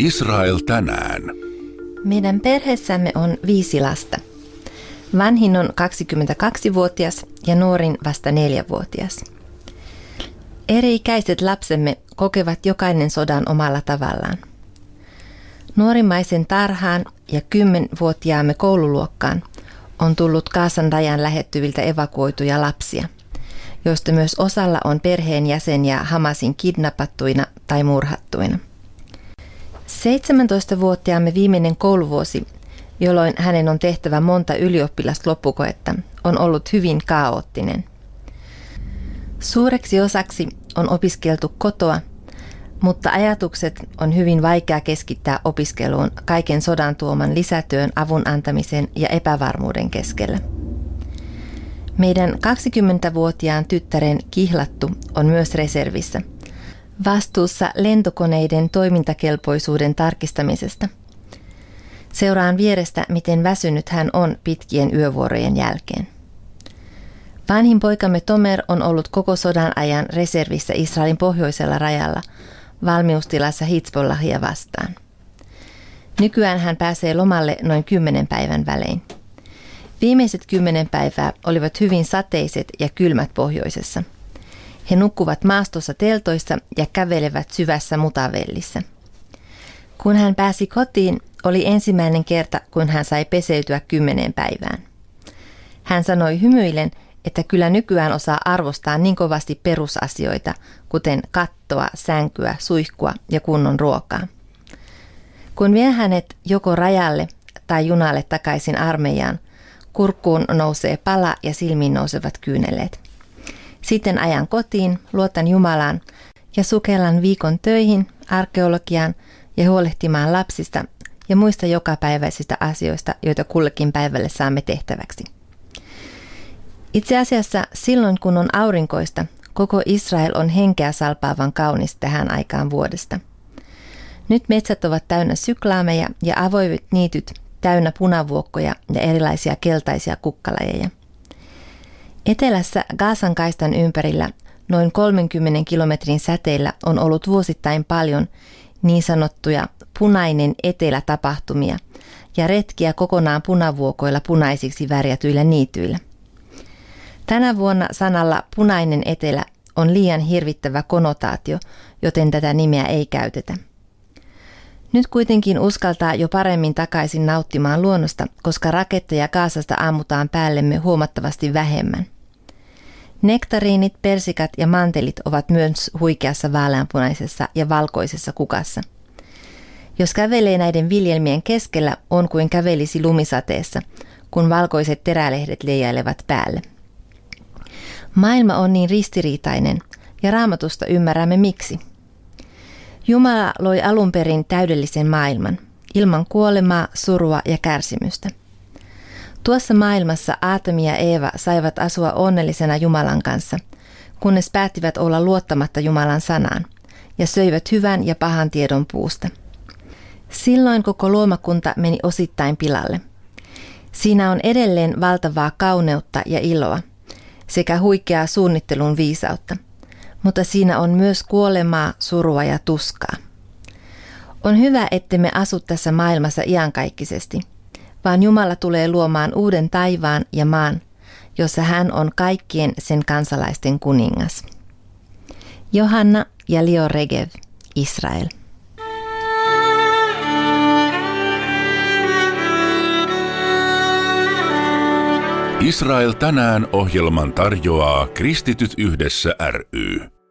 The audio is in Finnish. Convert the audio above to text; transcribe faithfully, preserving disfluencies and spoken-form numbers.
Israel tänään. Meidän perheessämme on viisi lasta. Vanhin on kaksikymmentäkaksivuotias ja nuorin vasta neljävuotias. Eri-ikäiset lapsemme kokevat jokainen sodan omalla tavallaan. Nuorimmaisen tarhaan ja kymmenvuotiaamme koululuokkaan on tullut Gazan rajan lähettyviltä evakuoituja lapsia, joista myös osalla on perheenjäseniä Hamasin kidnappattuina tai murhattuina. seitsemäntoistavuotiaamme viimeinen kouluvuosi, jolloin hänen on tehtävä monta ylioppilastuloppukoetta, on ollut hyvin kaoottinen. Suureksi osaksi on opiskeltu kotoa, mutta ajatukset on hyvin vaikea keskittää opiskeluun kaiken sodan tuoman lisätyön, avun antamisen ja epävarmuuden keskellä. Meidän kaksikymmentävuotiaan tyttären kihlattu on myös reservissä, vastuussa lentokoneiden toimintakelpoisuuden tarkistamisesta. Seuraan vierestä, miten väsynyt hän on pitkien yövuorojen jälkeen. Vanhin poikamme Tomer on ollut koko sodan ajan reservissä Israelin pohjoisella rajalla, valmiustilassa Hizbollahia vastaan. Nykyään hän pääsee lomalle noin kymmenen päivän välein. Viimeiset kymmenen päivää olivat hyvin sateiset ja kylmät pohjoisessa. He nukkuvat maastossa teltoissa ja kävelevät syvässä mutavellissä. Kun hän pääsi kotiin, oli ensimmäinen kerta, kun hän sai peseytyä kymmeneen päivään. Hän sanoi hymyillen, että kyllä nykyään osaa arvostaa niin kovasti perusasioita, kuten kattoa, sänkyä, suihkua ja kunnon ruokaa. Kun vie hänet joko rajalle tai junalle takaisin armeijaan, kurkkuun nousee pala ja silmiin nousevat kyyneleet. Sitten ajan kotiin, luotan Jumalaan ja sukellan viikon töihin, arkeologiaan ja huolehtimaan lapsista ja muista jokapäiväisistä asioista, joita kullekin päivälle saamme tehtäväksi. Itse asiassa silloin, kun on aurinkoista, koko Israel on henkeä salpaavan kaunis tähän aikaan vuodesta. Nyt metsät ovat täynnä syklaameja ja avoimet niityt täynnä punavuokkoja ja erilaisia keltaisia kukkalajeja. Etelässä Gazan kaistan ympärillä noin kolmenkymmenen kilometrin säteillä on ollut vuosittain paljon niin sanottuja punainen etelä-tapahtumia ja retkiä kokonaan punavuokoilla punaisiksi värjätyillä niityillä. Tänä vuonna sanalla punainen etelä on liian hirvittävä konnotaatio, joten tätä nimeä ei käytetä. Nyt kuitenkin uskaltaa jo paremmin takaisin nauttimaan luonnosta, koska raketteja Gazasta ammutaan päällemme huomattavasti vähemmän. Nektariinit, persikat ja mantelit ovat myös huikeassa vaaleanpunaisessa ja valkoisessa kukassa. Jos kävelee näiden viljelmien keskellä, on kuin kävelisi lumisateessa, kun valkoiset terälehdet leijailevat päälle. Maailma on niin ristiriitainen, ja Raamatusta ymmärrämme miksi. Jumala loi alun perin täydellisen maailman, ilman kuolemaa, surua ja kärsimystä. Tuossa maailmassa Aatami ja Eeva saivat asua onnellisena Jumalan kanssa, kunnes päättivät olla luottamatta Jumalan sanaan, ja söivät hyvän ja pahan tiedon puusta. Silloin koko luomakunta meni osittain pilalle. Siinä on edelleen valtavaa kauneutta ja iloa, sekä huikeaa suunnittelun viisautta, mutta siinä on myös kuolemaa, surua ja tuskaa. On hyvä, ettemme asu tässä maailmassa iankaikkisesti, vaan Jumala tulee luomaan uuden taivaan ja maan, jossa hän on kaikkien sen kansalaisten kuningas. Johanna ja Leo Regev, Israel. Israel tänään -ohjelman tarjoaa Kristityt yhdessä ry.